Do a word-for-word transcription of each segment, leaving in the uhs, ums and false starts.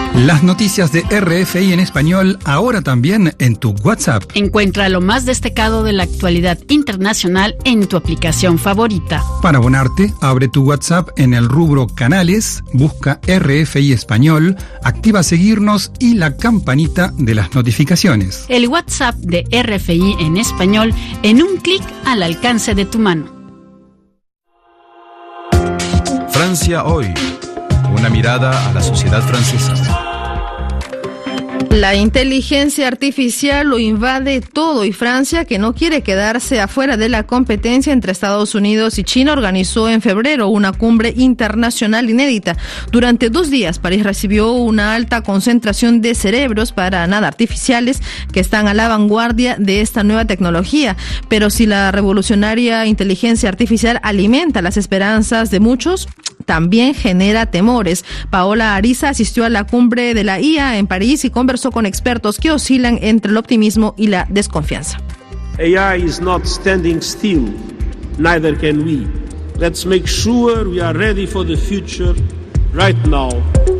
Las noticias de R F I en español, ahora también en tu WhatsApp. Encuentra lo más destacado de la actualidad internacional en tu aplicación favorita. Para abonarte, abre tu WhatsApp en el rubro Canales, busca R F I Español, activa seguirnos y la campanita de las notificaciones. El WhatsApp de R F I en español en un clic al alcance de tu mano. Francia hoy. Una mirada a la sociedad francesa. La inteligencia artificial lo invade todo y Francia, que no quiere quedarse afuera de la competencia entre Estados Unidos y China, organizó en febrero una cumbre internacional inédita. Durante dos días, París recibió una alta concentración de cerebros para nada artificiales que están a la vanguardia de esta nueva tecnología. Pero si la revolucionaria inteligencia artificial alimenta las esperanzas de muchos, también genera temores. Paola Ariza asistió a la cumbre de la I A en París y conversó con expertos que oscilan entre el optimismo y la desconfianza. A I is not standing still, neither can we. Let's make sure we are ready for the future right now.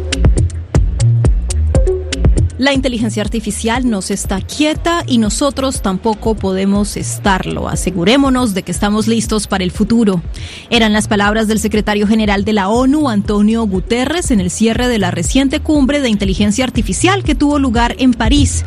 La inteligencia artificial no se está quieta y nosotros tampoco podemos estarlo. Asegurémonos de que estamos listos para el futuro. Eran las palabras del secretario general de la ONU, Antonio Guterres, en el cierre de la reciente cumbre de inteligencia artificial que tuvo lugar en París.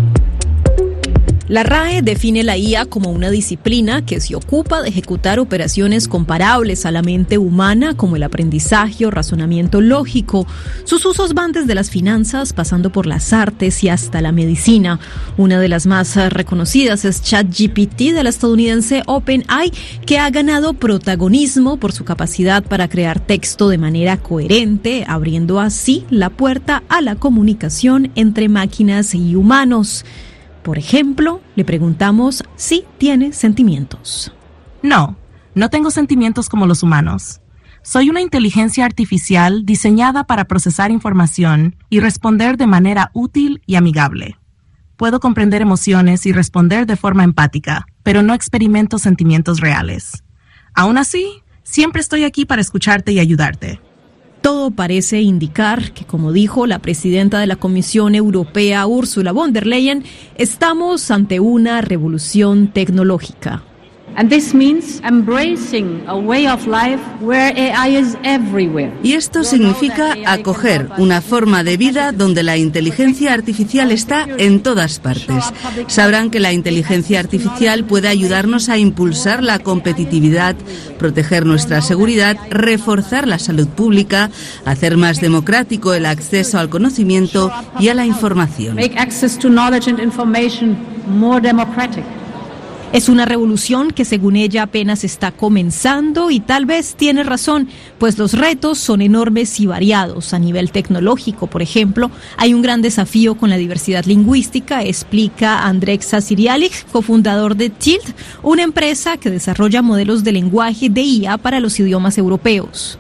La R A E define la I A como una disciplina que se ocupa de ejecutar operaciones comparables a la mente humana, como el aprendizaje o razonamiento lógico. Sus usos van desde las finanzas, pasando por las artes y hasta la medicina. Una de las más reconocidas es ChatGPT de la estadounidense OpenAI, que ha ganado protagonismo por su capacidad para crear texto de manera coherente, abriendo así la puerta a la comunicación entre máquinas y humanos. Por ejemplo, le preguntamos si tiene sentimientos. No, no tengo sentimientos como los humanos. Soy una inteligencia artificial diseñada para procesar información y responder de manera útil y amigable. Puedo comprender emociones y responder de forma empática, pero no experimento sentimientos reales. Aún así, siempre estoy aquí para escucharte y ayudarte. Todo parece indicar que, como dijo la presidenta de la Comisión Europea, Ursula von der Leyen, estamos ante una revolución tecnológica. And this means embracing a way of life where A I is everywhere. Y esto significa acoger una forma de vida donde la inteligencia artificial está en todas partes. Sabrán que la inteligencia artificial puede ayudarnos a impulsar la competitividad, proteger nuestra seguridad, reforzar la salud pública, hacer más democrático el acceso al conocimiento y a la información. Make access to knowledge and information more democratic. Es una revolución que, según ella, apenas está comenzando y tal vez tiene razón, pues los retos son enormes y variados. A nivel tecnológico, por ejemplo, hay un gran desafío con la diversidad lingüística, explica Andrzej Sirialik, cofundador de Tilt, una empresa que desarrolla modelos de lenguaje de I A para los idiomas europeos.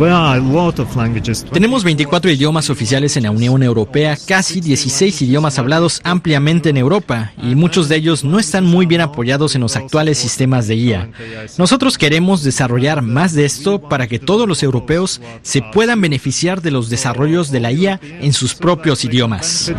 Tenemos veinticuatro idiomas oficiales en la Unión Europea, casi dieciséis idiomas hablados ampliamente en Europa, y muchos de ellos no están muy bien apoyados en los actuales sistemas de I A. Nosotros queremos desarrollar más de esto para que todos los europeos se puedan beneficiar de los desarrollos de la I A en sus propios idiomas.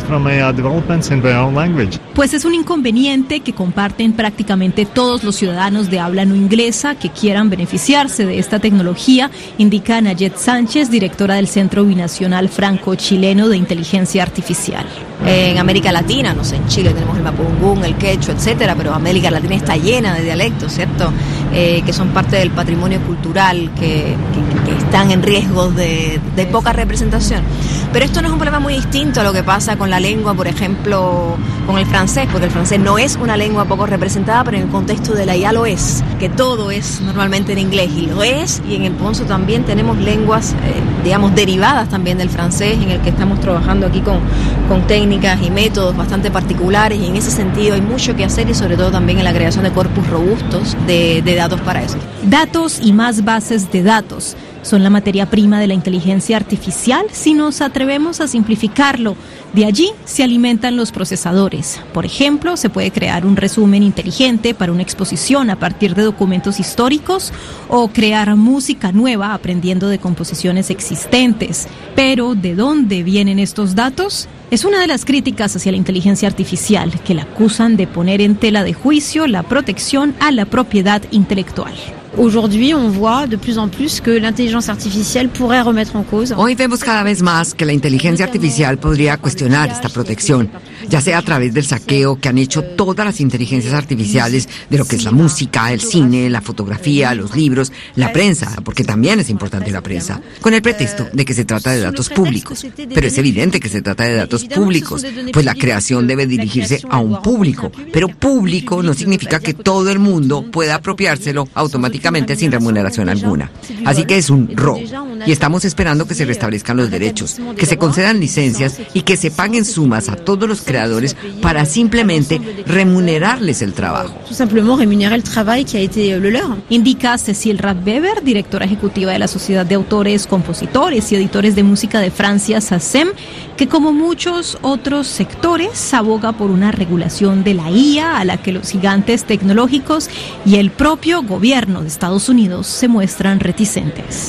Pues es un inconveniente que comparten prácticamente todos los ciudadanos de habla no inglesa que quieran beneficiarse de esta tecnología, indica Nayet Sánchez, directora del Centro Binacional Franco-Chileno de Inteligencia Artificial. En América Latina, no sé, en Chile tenemos el mapudungún, el quechua, etcétera, pero América Latina está llena de dialectos, ¿cierto? Eh, que son parte del patrimonio cultural, que, que, que están en riesgo de, de poca representación. Pero esto no es un problema muy distinto a lo que pasa con la lengua, por ejemplo, con el francés, porque el francés no es una lengua poco representada, pero en el contexto de la I A lo es, que todo es normalmente en inglés, y lo es, y en el Ponzo también tenemos lenguas, eh, digamos, derivadas también del francés, en el que estamos trabajando aquí con, con técnicas y métodos bastante particulares, y en ese sentido hay mucho que hacer, y sobre todo también en la creación de corpus robustos de, de datos para eso. Datos y más bases de datos. son la materia prima de la inteligencia artificial si nos atrevemos a simplificarlo. De allí se alimentan los procesadores. Por ejemplo, se puede crear un resumen inteligente para una exposición a partir de documentos históricos o crear música nueva aprendiendo de composiciones existentes. Pero, ¿de dónde vienen estos datos? Es una de las críticas hacia la inteligencia artificial, que la acusan de poner en tela de juicio la protección a la propiedad intelectual. Aujourd'hui, on voit de plus en plus que l'intelligence artificielle pourrait remettre en cause. Hoy vemos cada vez más que la inteligencia artificial podría cuestionar esta protección, ya sea a través del saqueo que han hecho todas las inteligencias artificiales de lo que es la música, el cine, la fotografía, los libros, la prensa, porque también es importante la prensa, con el pretexto de que se trata de datos públicos. Pero es evidente que se trata de datos públicos, pues la creación debe dirigirse a un público, pero público no significa que todo el mundo pueda apropiárselo automáticamente sin remuneración alguna. Así que es un robo. Y estamos esperando que se restablezcan los derechos, que se concedan licencias y que se paguen sumas a todos los creadores para simplemente remunerarles el trabajo. Indica Cécile Radweber, directora ejecutiva de la Sociedad de Autores, Compositores y Editores de Música de Francia, SACEM, que como muchos otros sectores aboga por una regulación de la I A a la que los gigantes tecnológicos y el propio gobierno de Estados Unidos se muestran reticentes.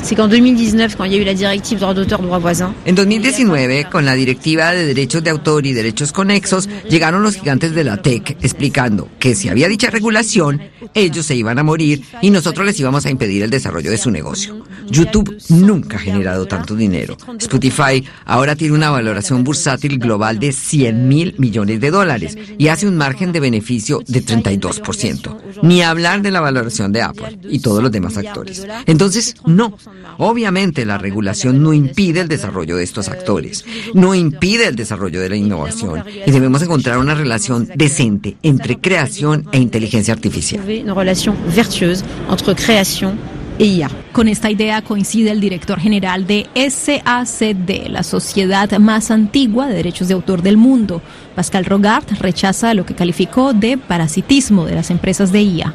En dos mil diecinueve, con la Directiva de Derechos de Autor y Derechos Conexos, llegaron los gigantes de la tech explicando que si había dicha regulación, ellos se iban a morir y nosotros les íbamos a impedir el desarrollo de su negocio. YouTube nunca ha generado tanto dinero. Spotify ahora tiene una valoración bursátil global de cien mil millones de dólares y hace un margen de beneficio de treinta y dos por ciento. Ni hablar de la valoración de Apple y todos los demás actores. Entonces, no. Obviamente la regulación no impide el desarrollo de estos actores, no impide el desarrollo de la innovación y debemos encontrar una relación decente entre creación e inteligencia artificial. Una relación virtuosa entre creación e I A. Con esta idea coincide el director general de S A C D, la sociedad más antigua de derechos de autor del mundo. Pascal Rogard rechaza lo que calificó de parasitismo de las empresas de I A.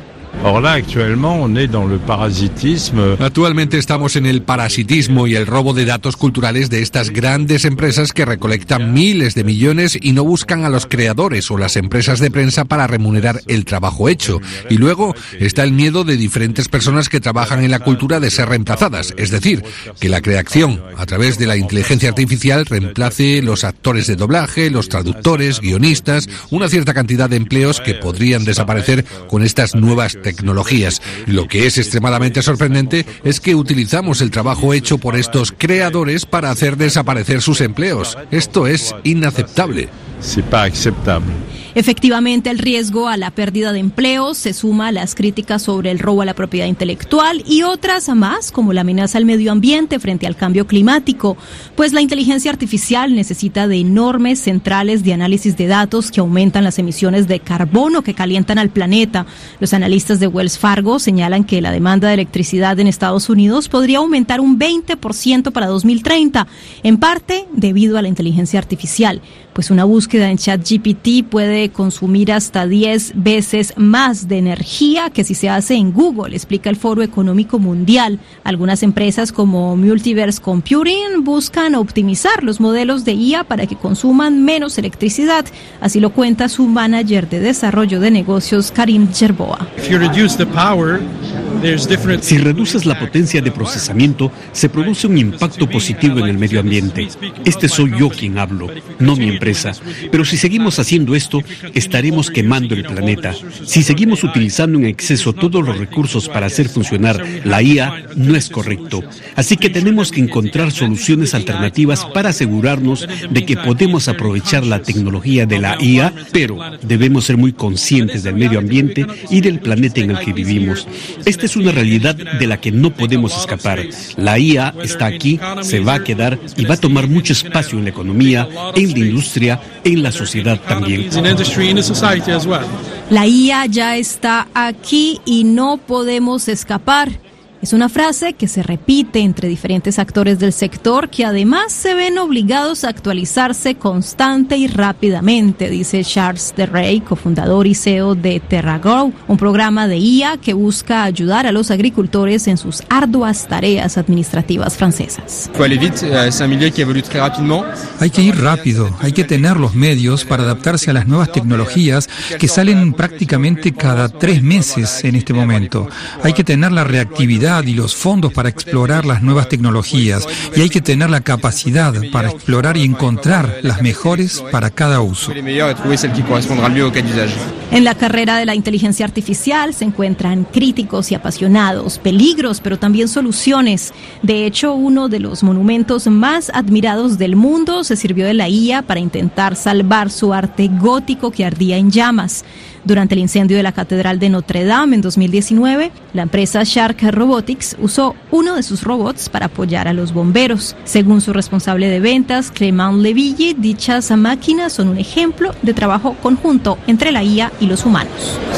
Actualmente estamos en el parasitismo y el robo de datos culturales de estas grandes empresas que recolectan miles de millones y no buscan a los creadores o las empresas de prensa para remunerar el trabajo hecho. Y luego está el miedo de diferentes personas que trabajan en la cultura de ser reemplazadas, es decir, que la creación a través de la inteligencia artificial reemplace los actores de doblaje, los traductores, guionistas, una cierta cantidad de empleos que podrían desaparecer con estas nuevas tecnologías. Lo que es extremadamente sorprendente es que utilizamos el trabajo hecho por estos creadores para hacer desaparecer sus empleos. Esto es inaceptable. Efectivamente, el riesgo a la pérdida de empleos se suma a las críticas sobre el robo a la propiedad intelectual y otras más, como la amenaza al medio ambiente frente al cambio climático, pues la inteligencia artificial necesita de enormes centrales de análisis de datos que aumentan las emisiones de carbono que calientan al planeta. Los analistas de Wells Fargo señalan que la demanda de electricidad en Estados Unidos podría aumentar un veinte por ciento para dos mil treinta, en parte debido a la inteligencia artificial, pues una búsqueda en ChatGPT puede consumir hasta diez veces más de energía que si se hace en Google, explica el Foro Económico Mundial. Algunas empresas como Multiverse Computing buscan optimizar los modelos de I A para que consuman menos electricidad. Así lo cuenta su manager de desarrollo de negocios, Karim Jerboa. Si reduces la potencia de procesamiento, se produce un impacto positivo en el medio ambiente. Este soy yo quien hablo, no mi empresa. Pero si seguimos haciendo esto, estaremos quemando el planeta. Si seguimos utilizando en exceso todos los recursos para hacer funcionar la I A, no es correcto. Así que tenemos que encontrar soluciones alternativas para asegurarnos de que podemos aprovechar la tecnología de la I A, pero debemos ser muy conscientes del medio ambiente y del planeta en el que vivimos. Esta es una realidad de la que no podemos escapar. La I A está aquí, se va a quedar y va a tomar mucho espacio en la economía, en la industria, en la sociedad también. La I A ya está aquí y no podemos escapar. Es una frase que se repite entre diferentes actores del sector que además se ven obligados a actualizarse constante y rápidamente, dice Charles de Rey, cofundador y C E O de TerraGrow, un programa de I A que busca ayudar a los agricultores en sus arduas tareas administrativas francesas. Hay que ir rápido, hay que tener los medios para adaptarse a las nuevas tecnologías que salen prácticamente cada tres meses en este momento. Hay que tener la reactividad y los fondos para explorar las nuevas tecnologías y hay que tener la capacidad para explorar y encontrar las mejores para cada uso. En la carrera de la inteligencia artificial se encuentran críticos y apasionados, peligros, pero también soluciones. De hecho, uno de los monumentos más admirados del mundo se sirvió de la I A para intentar salvar su arte gótico que ardía en llamas. Durante el incendio de la Catedral de Notre Dame en dos mil diecinueve, la empresa Shark Robotics usó uno de sus robots para apoyar a los bomberos. Según su responsable de ventas, Clément Leville, dichas máquinas son un ejemplo de trabajo conjunto entre la I A y los humanos.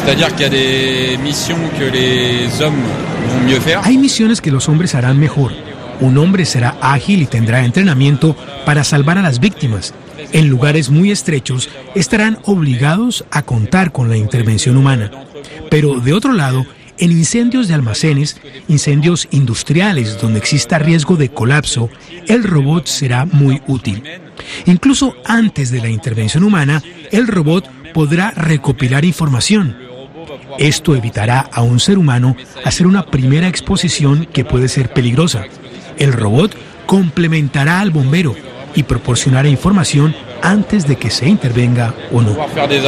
Hay misiones que los hombres harán mejor. Un hombre será ágil y tendrá entrenamiento para salvar a las víctimas. En lugares muy estrechos estarán obligados a contar con la intervención humana. Pero de otro lado, en incendios de almacenes, incendios industriales donde exista riesgo de colapso, el robot será muy útil. Incluso antes de la intervención humana, el robot podrá recopilar información. Esto evitará a un ser humano hacer una primera exposición que puede ser peligrosa. El robot complementará al bombero y proporcionará información antes de que se intervenga o no.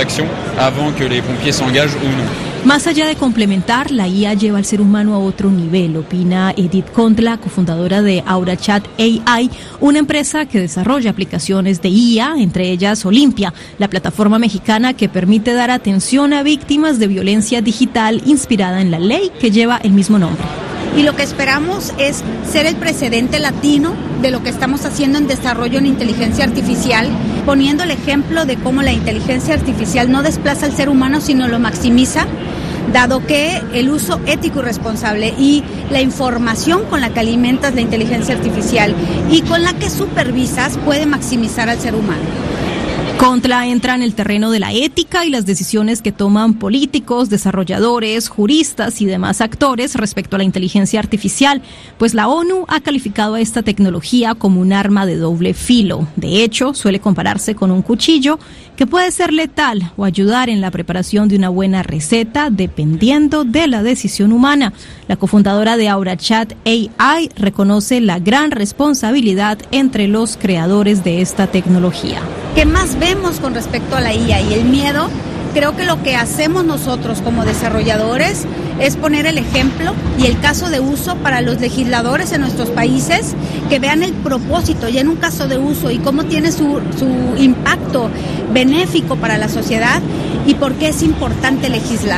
Más allá de complementar, la I A lleva al ser humano a otro nivel, opina Edith Condla, cofundadora de AuraChat A I, una empresa que desarrolla aplicaciones de I A, entre ellas Olimpia, la plataforma mexicana que permite dar atención a víctimas de violencia digital inspirada en la ley que lleva el mismo nombre. Y lo que esperamos es ser el precedente latino de lo que estamos haciendo en desarrollo en inteligencia artificial, poniendo el ejemplo de cómo la inteligencia artificial no desplaza al ser humano, sino lo maximiza, dado que el uso ético y responsable y la información con la que alimentas la inteligencia artificial y con la que supervisas puede maximizar al ser humano. Contra entra en el terreno de la ética y las decisiones que toman políticos, desarrolladores, juristas y demás actores respecto a la inteligencia artificial, pues la ONU ha calificado a esta tecnología como un arma de doble filo. De hecho, suele compararse con un cuchillo que puede ser letal o ayudar en la preparación de una buena receta dependiendo de la decisión humana. La cofundadora de AuraChat A I reconoce la gran responsabilidad entre los creadores de esta tecnología. ¿Qué más vemos con respecto a la I A y el miedo? Creo que lo que hacemos nosotros como desarrolladores es poner el ejemplo y el caso de uso para los legisladores en nuestros países, que vean el propósito ya en un caso de uso y cómo tiene su, su impacto benéfico para la sociedad y por qué es importante legislar.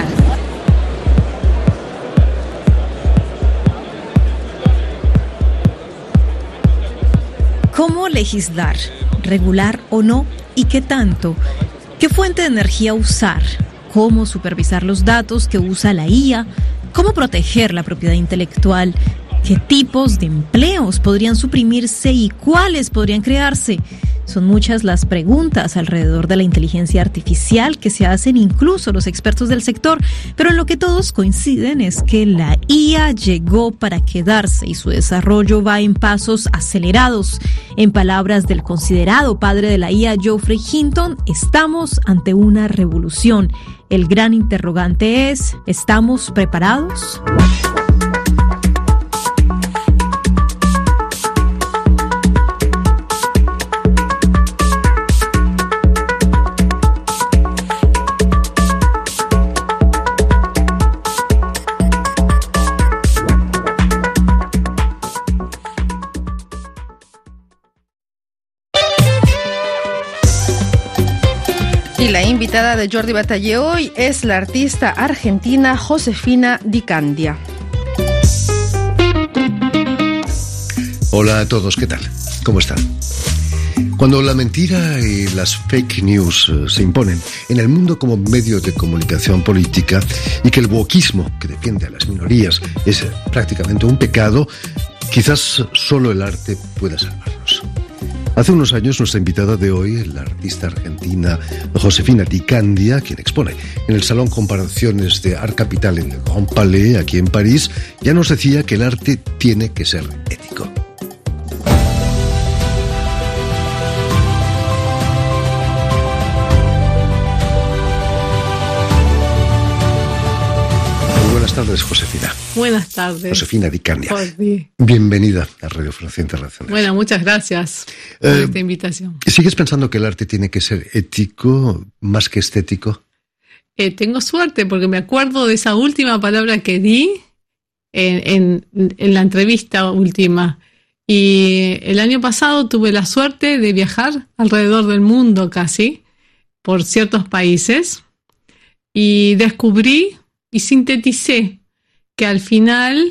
¿Cómo legislar? ¿Regular o no? ¿Y qué tanto? ¿Qué fuente de energía usar? ¿Cómo supervisar los datos que usa la I A? ¿Cómo proteger la propiedad intelectual? ¿Qué tipos de empleos podrían suprimirse y cuáles podrían crearse? Son muchas las preguntas alrededor de la inteligencia artificial que se hacen incluso los expertos del sector, pero en lo que todos coinciden es que la I A llegó para quedarse y su desarrollo va en pasos acelerados. En palabras del considerado padre de la I A, Geoffrey Hinton, estamos ante una revolución. El gran interrogante es, ¿estamos preparados? Y la invitada de Jordi Batallé hoy es la artista argentina Josefina Di Candia. Hola a todos, ¿qué tal? ¿Cómo están? Cuando la mentira y las fake news eh, se imponen en el mundo como medio de comunicación política y que el wokismo que defiende a las minorías es eh, prácticamente un pecado, quizás solo el arte pueda salvarnos. Hace unos años nuestra invitada de hoy, la artista argentina Josefina Di Candia, quien expone en el Salón Comparaciones de Art Capital en el Grand Palais, aquí en París, ya nos decía que el arte tiene que ser ético. Buenas tardes, Josefina. Buenas tardes. Josefina Di Candia. Sí. Bienvenida a Radio Francia Internacional. Bueno, muchas gracias por eh, esta invitación. ¿Sigues pensando que el arte tiene que ser ético más que estético? Eh, tengo suerte porque me acuerdo de esa última palabra que di en, en, en la entrevista última. Y el año pasado tuve la suerte de viajar alrededor del mundo casi, por ciertos países, y descubrí y sinteticé que al final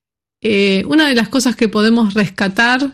eh, una de las cosas que podemos rescatar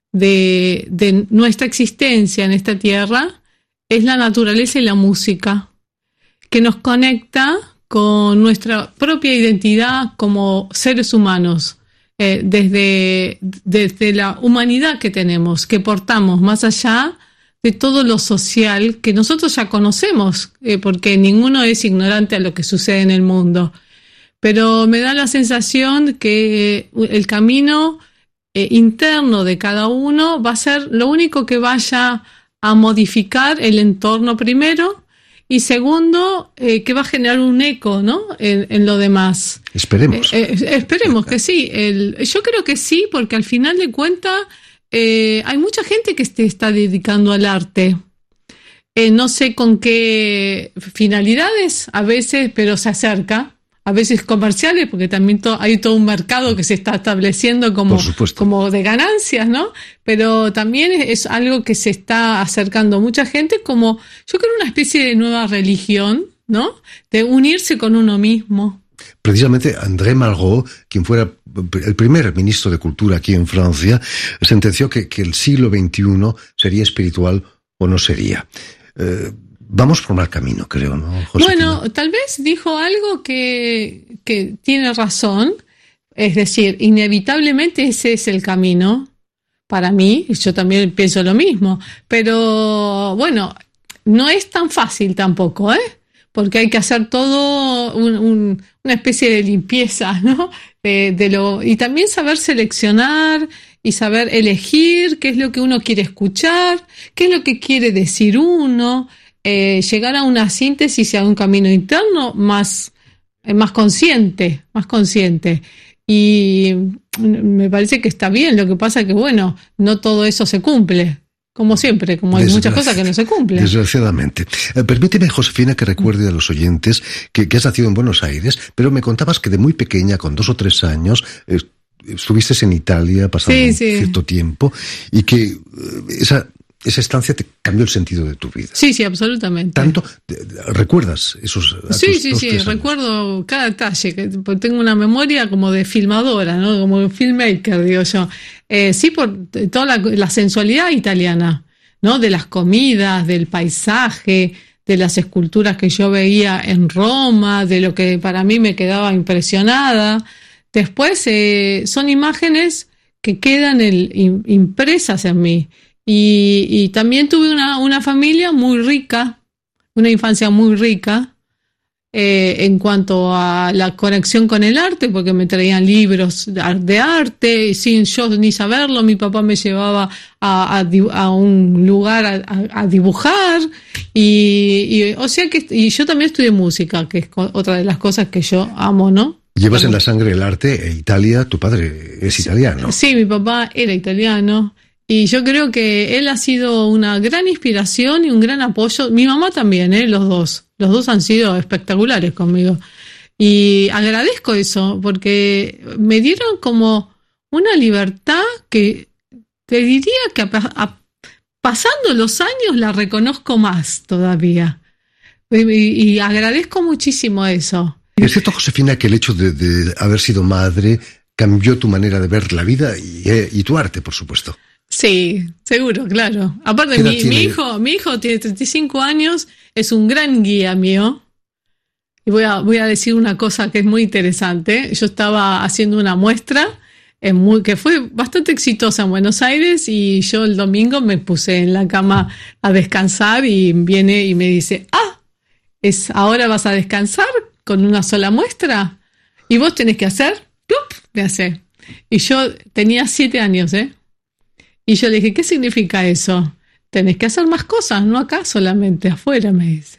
de, de nuestra existencia en esta tierra es la naturaleza y la música, que nos conecta con nuestra propia identidad como seres humanos, eh, desde, desde la humanidad que tenemos, que portamos más allá de todo lo social que nosotros ya conocemos, eh, porque ninguno es ignorante a lo que sucede en el mundo. Pero me da la sensación que el camino eh, interno de cada uno va a ser lo único que vaya a modificar el entorno primero y segundo, eh, que va a generar un eco, ¿no? en, en lo demás. Esperemos. Eh, eh, esperemos que sí. El, yo creo que sí, porque al final de cuentas Eh, hay mucha gente que se está dedicando al arte. Eh, no sé con qué finalidades, a veces, pero se acerca. A veces comerciales, porque también to- hay todo un mercado que se está estableciendo como, como de ganancias, ¿no? Pero también es, es algo que se está acercando mucha gente como, yo creo, una especie de nueva religión, ¿no? De unirse con uno mismo. Precisamente André Malraux, quien fuera el primer ministro de Cultura aquí en Francia, sentenció que, que el siglo veintiuno sería espiritual o no sería. Eh, vamos por mal camino, creo, ¿no, Josefina? Bueno, tal vez dijo algo que, que tiene razón, es decir, inevitablemente ese es el camino para mí, yo también pienso lo mismo, pero bueno, no es tan fácil tampoco, ¿eh? Porque hay que hacer todo un, un, una especie de limpieza, ¿no? De, de lo, y también saber seleccionar y saber elegir qué es lo que uno quiere escuchar, qué es lo que quiere decir uno, eh, llegar a una síntesis y a un camino interno más, eh, más consciente, más consciente. Y me parece que está bien, lo que pasa es que, bueno, no todo eso se cumple. Como siempre, como hay muchas cosas que no se cumplen. Desgraciadamente. Eh, permíteme, Josefina, que recuerde a los oyentes que, que has nacido en Buenos Aires, pero me contabas que de muy pequeña, con dos o tres años, eh, estuviste en Italia pasando sí, sí. cierto tiempo y que eh, esa, esa estancia te cambió el sentido de tu vida. Sí, sí, absolutamente. ¿Tanto? ¿Recuerdas esos Sí, sí, sí, recuerdo cada detalle. Que tengo una memoria como de filmadora, ¿no? Como de filmmaker, digo yo. Eh, sí, por toda la, la sensualidad italiana, ¿no? De las comidas, del paisaje, de las esculturas que yo veía en Roma, de lo que para mí me quedaba impresionada. Después eh, son imágenes que quedan el, in, impresas en mí. Y, y también tuve una, una familia muy rica, una infancia muy rica. Eh, en cuanto a la conexión con el arte, porque me traían libros de arte, y sin yo ni saberlo, mi papá me llevaba a, a, a un lugar a, a dibujar, y, y, o sea que, y yo también estudié música, que es otra de las cosas que yo amo, ¿no? Llevas Amo. en la sangre el arte, e Italia, tu padre es italiano. Sí, mi papá era italiano, y yo creo que él ha sido una gran inspiración y un gran apoyo. Mi mamá también, ¿eh? Los dos. Los dos han sido espectaculares conmigo. Y agradezco eso, porque me dieron como una libertad que te diría que a, a, pasando los años la reconozco más todavía. Y, y agradezco muchísimo eso. ¿Es cierto, Josefina, que el hecho de, de haber sido madre cambió tu manera de ver la vida y, y tu arte, por supuesto? Sí, seguro, claro. Aparte, mi, mi hijo, mi hijo tiene treinta y cinco años, es un gran guía mío. Y voy a, voy a decir una cosa que es muy interesante. Yo estaba haciendo una muestra en muy, que fue bastante exitosa en Buenos Aires, y yo el domingo me puse en la cama a descansar y viene y me dice, ah, es ahora vas a descansar con una sola muestra y vos tenés que hacer, ¡plup! Me hace. Y yo tenía siete años, ¿eh? Y yo le dije, ¿qué significa eso? Tenés que hacer más cosas, no acá solamente, afuera, me dice.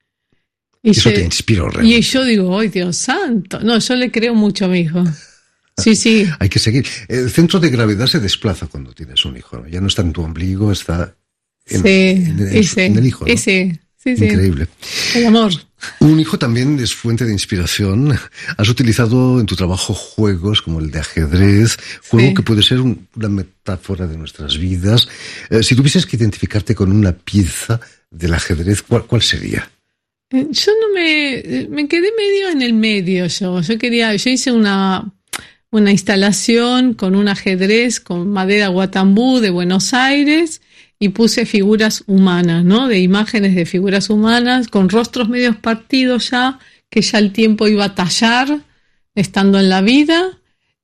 Y eso yo, te inspiró realmente. Y yo digo, ¡ay, Dios santo! No, yo le creo mucho a mi hijo. Sí, sí. Hay que seguir. El centro de gravedad se desplaza cuando tienes un hijo, ¿no? Ya no está en tu ombligo, está en, sí, en, en, ese, en el hijo, ¿no? Ese, sí, sí. Increíble. El amor. Un hijo también es fuente de inspiración. Has utilizado en tu trabajo juegos como el de ajedrez, juego sí. que puede ser un, una metáfora de nuestras vidas. Eh, si tuvieses que identificarte con una pieza del ajedrez, ¿cuál, cuál sería? Yo no me... Me quedé medio en el medio yo. Yo quería... Yo hice una... una instalación con un ajedrez con madera guatambú de Buenos Aires y puse figuras humanas, ¿no? De imágenes de figuras humanas con rostros medios partidos ya, que ya el tiempo iba a tallar estando en la vida,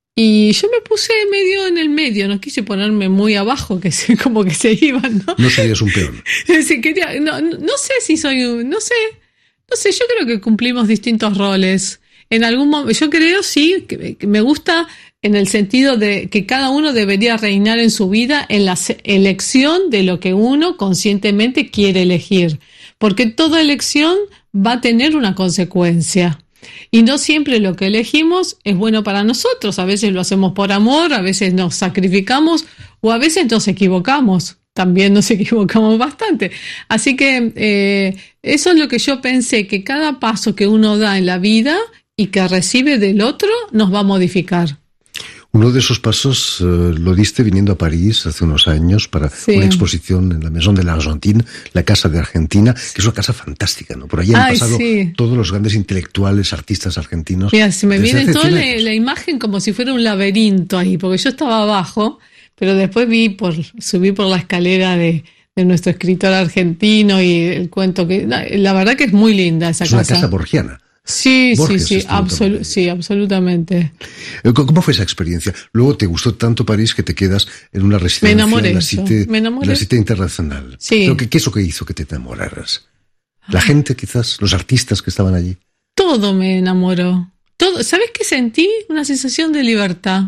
y yo me puse medio en el medio, no quise ponerme muy abajo, que se, como que se iban, ¿no? No serías un peón. Si quería, no, no sé si soy un, no sé, no sé, yo creo que cumplimos distintos roles. En algún momento, yo creo sí que, que me gusta en el sentido de que cada uno debería reinar en su vida en la elección de lo que uno conscientemente quiere elegir, porque toda elección va a tener una consecuencia y no siempre lo que elegimos es bueno para nosotros. A veces lo hacemos por amor, a veces nos sacrificamos o a veces nos equivocamos. También nos equivocamos bastante. Así que eh, eso es lo que yo pensé, que cada paso que uno da en la vida y que recibe del otro nos va a modificar. Uno de esos pasos eh, lo diste viniendo a París hace unos años para sí. una exposición en la Maison de l'Argentine, la Casa de Argentina, que es una casa fantástica, ¿no? Por ahí han Ay, pasado sí. todos los grandes intelectuales, artistas argentinos. Mira, se me viene toda la, la imagen como si fuera un laberinto ahí, porque yo estaba abajo, pero después vi por subí por la escalera de, de nuestro escritor argentino y el cuento que... La verdad que es muy linda esa es casa. Es una casa borgiana. Sí, Borges sí, sí, absolu- sí, absolutamente. ¿Cómo fue esa experiencia? Luego te gustó tanto París que te quedas en una residencia me enamoré en la Cité, me enamoré. En la Cité Internacional. Sí. ¿Qué, ¿Qué es lo que hizo que te enamoraras? ¿La ah. gente quizás? ¿Los artistas que estaban allí? Todo me enamoró. Todo. ¿Sabes qué sentí? Una sensación de libertad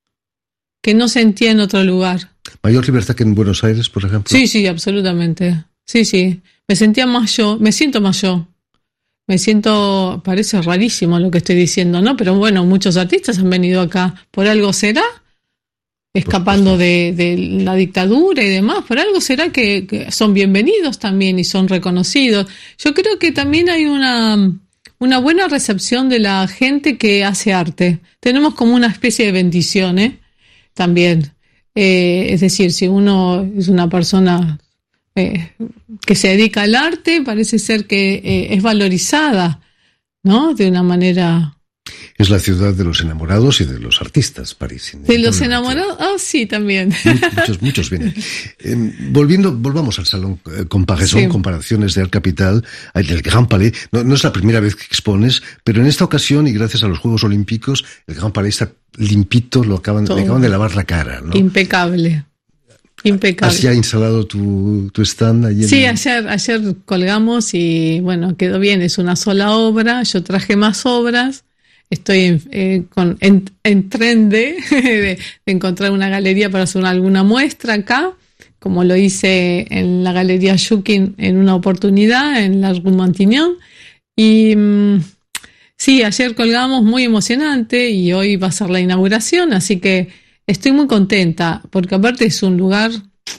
que no sentía en otro lugar. ¿Mayor libertad que en Buenos Aires, por ejemplo? Sí, sí, absolutamente. Sí, sí. Me sentía más yo, me siento más yo. Me siento, parece rarísimo lo que estoy diciendo, ¿no? Pero bueno, muchos artistas han venido acá. ¿Por algo será? Escapando de, de la dictadura y demás. ¿Por algo será que, que son bienvenidos también y son reconocidos? Yo creo que también hay una, una buena recepción de la gente que hace arte. Tenemos como una especie de bendición, ¿eh? También. Eh, es decir, si uno es una persona... Eh, que se dedica al arte, parece ser que eh, es valorizada, ¿no? De una manera... Es la ciudad de los enamorados y de los artistas, París. De los enamorados, ah, oh, sí, también. Muchos, muchos vienen. Eh, volviendo, volvamos al Salón eh, Comparaison, sí. Comparaciones de Art Capital, el Grand Palais. No, no es la primera vez que expones, pero en esta ocasión, y gracias a los Juegos Olímpicos, el Grand Palais está limpito, lo acaban, le acaban de lavar la cara, ¿no? Impecable. Impecable. ¿Has ya instalado tu, tu stand allí? Sí, en... ayer, ayer colgamos y bueno, quedó bien, es una sola obra, yo traje más obras, estoy en, eh, con, en, en tren de, de, de encontrar una galería para hacer alguna muestra acá, como lo hice en la Galería Schukin en una oportunidad, en la Rue Montignon, y mmm, sí, ayer colgamos, muy emocionante, y hoy va a ser la inauguración, así que estoy muy contenta, porque aparte es un lugar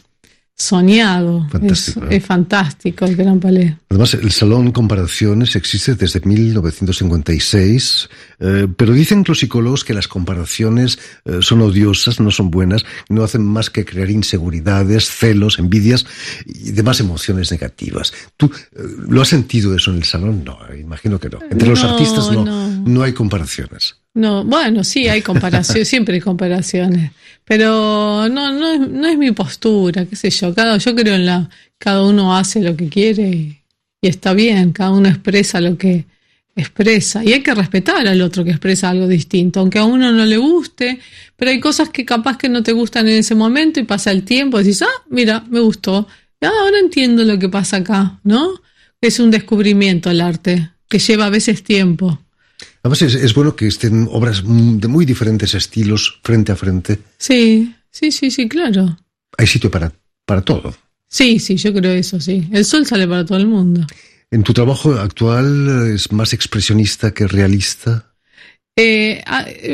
soñado. Fantástico, es, ¿no? Es fantástico el Gran Palais. Además, el Salón Comparaciones existe desde mil novecientos cincuenta y seis, eh, pero dicen los psicólogos que las comparaciones eh, son odiosas, no son buenas, no hacen más que crear inseguridades, celos, envidias y demás emociones negativas. ¿Tú eh, lo has sentido eso en el Salón? No, imagino que no. Entre no, los artistas no, no. no hay comparaciones. No, bueno, sí hay comparaciones, siempre hay comparaciones, pero no, no, es, no es mi postura, qué sé yo, cada, yo creo en la, cada uno hace lo que quiere y, y está bien, cada uno expresa lo que expresa y hay que respetar al otro que expresa algo distinto, aunque a uno no le guste, pero hay cosas que capaz que no te gustan en ese momento y pasa el tiempo y decís, ah, mira, me gustó, ah, ahora entiendo lo que pasa acá, ¿no? Es un descubrimiento el arte, que lleva a veces tiempo. Además es, es bueno que estén obras de muy diferentes estilos frente a frente. Sí, sí, sí, sí, claro. Hay sitio para, para todo. Sí, sí, yo creo eso, sí. El sol sale para todo el mundo. ¿En tu trabajo actual es más expresionista que realista? Eh,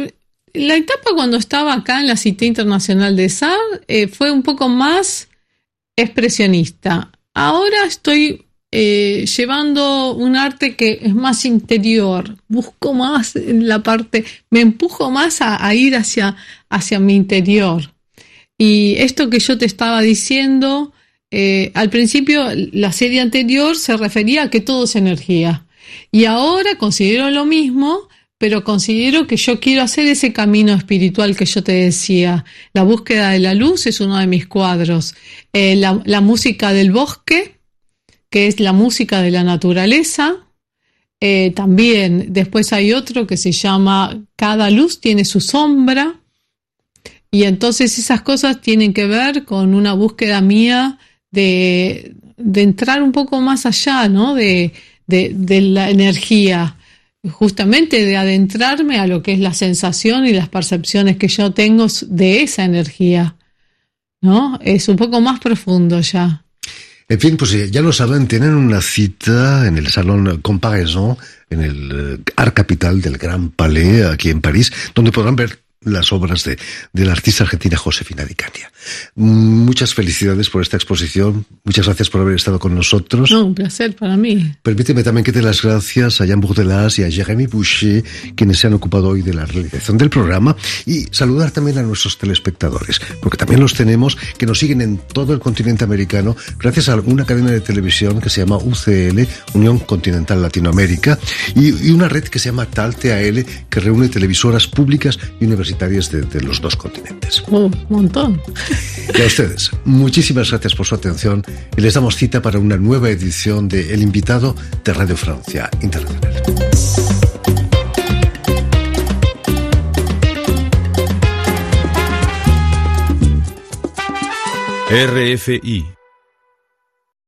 la etapa cuando estaba acá en la Cité Internacional des Arts eh, fue un poco más expresionista. Ahora estoy... Eh, llevando un arte que es más interior, busco más la parte, me empujo más a, a ir hacia, hacia mi interior. Y esto que yo te estaba diciendo, eh, al principio la serie anterior se refería a que todo es energía. Y ahora considero lo mismo, pero considero que yo quiero hacer ese camino espiritual que yo te decía. La búsqueda de la luz es uno de mis cuadros. Eh, la, la música del bosque, que es la música de la naturaleza. Eh, también después hay otro que se llama Cada luz tiene su sombra, y entonces esas cosas tienen que ver con una búsqueda mía de, de entrar un poco más allá, ¿no? de, de, de la energía, justamente de adentrarme a lo que es la sensación y las percepciones que yo tengo de esa energía, ¿no? Es un poco más profundo ya. En fin, pues ya lo saben, tienen una cita en el Salón Comparaison, en el Art Capital del Gran Palais, aquí en París, donde podrán ver las obras de, de la artista argentina Josefina Di Candia. Muchas felicidades por esta exposición, muchas gracias por haber estado con nosotros. No, un placer para mí. Permíteme también que dé las gracias a Jean Bourdelas y a Jérémy Boucher, quienes se han ocupado hoy de la realización del programa, y saludar también a nuestros telespectadores, porque también los tenemos, que nos siguen en todo el continente americano, gracias a una cadena de televisión que se llama U C L, Unión Continental Latinoamérica, y, y una red que se llama T A L, T A L, que reúne televisoras públicas y universitarias de, de los dos continentes. Oh, un montón. Y a ustedes, muchísimas gracias por su atención y les damos cita para una nueva edición de El Invitado de Radio Francia Internacional. R F I